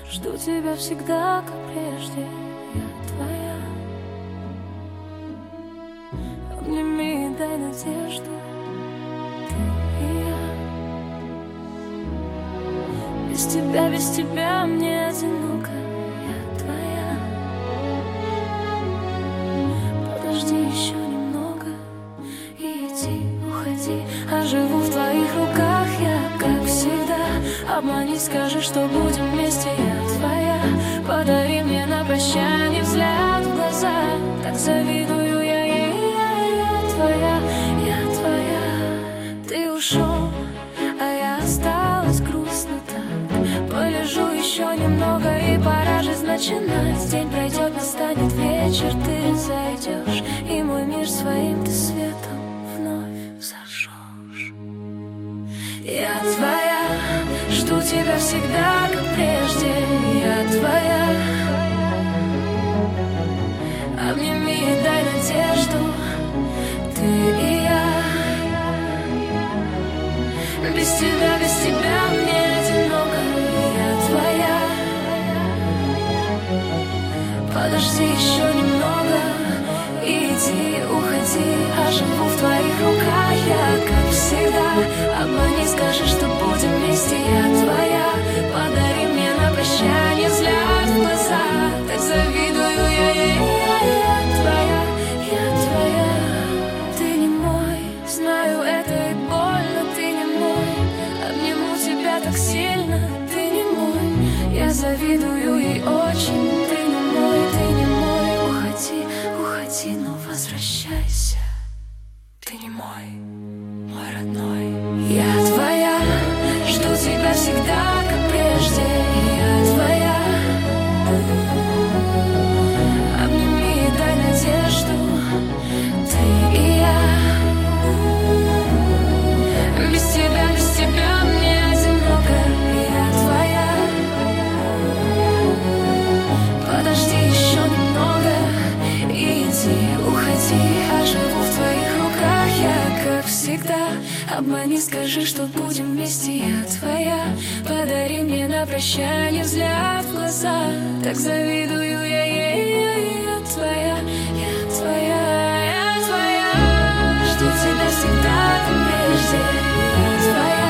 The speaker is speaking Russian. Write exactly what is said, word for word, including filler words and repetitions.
Жду тебя всегда, как прежде, я твоя. Обними и дай надежду, ты и я. Без тебя, без тебя мне одиноко, я твоя. Подожди еще немного и иди, уходи. А живу в твоих руках я, как всегда. Обмани, скажи, что будем вместе, я твоя. Подари мне на прощание взгляд в глаза. Так завидую я ей, я, я твоя, я твоя. Ты ушел, а я осталась грустно так. Полежу еще немного и пора жизнь начинать. День пройдет, настанет вечер, ты зайдешь, и мой мир своим ты светом вновь зажжешь. Я твоя, жду тебя всегда, как прежде, я твоя. Обними и дай надежду, ты и я. Без тебя, без тебя мне одиноко, я твоя. Подожди еще немного и иди, уходи. А живу в твоих руках я, как всегда. Обмани, скажи, что будем вместе, я твоя. Подари мне на прощание взгляд в глаза. Так завидую я ей, я, я твоя, я твоя. Ты не мой, знаю, это и больно, ты не мой. Обниму тебя так сильно, ты не мой. Я завидую ей очень, ты не мой, ты не мой. Уходи, уходи, но возвращайся. Ты не мой, мой родной. Я твоя, жду тебя всегда, как прежде, я твоя. Обними и дай надежду, ты и я. Без тебя, без тебя мне одиноко, я твоя. Подожди еще немного и иди, уходи. А живу в твоих руках я, как всегда. Обмани, скажи, что будем вместе, я твоя. Подари мне на прощание взгляд в глаза. Так завидую я ей, я, я твоя, я твоя, я твоя. Жду тебя всегда, как прежде, я твоя.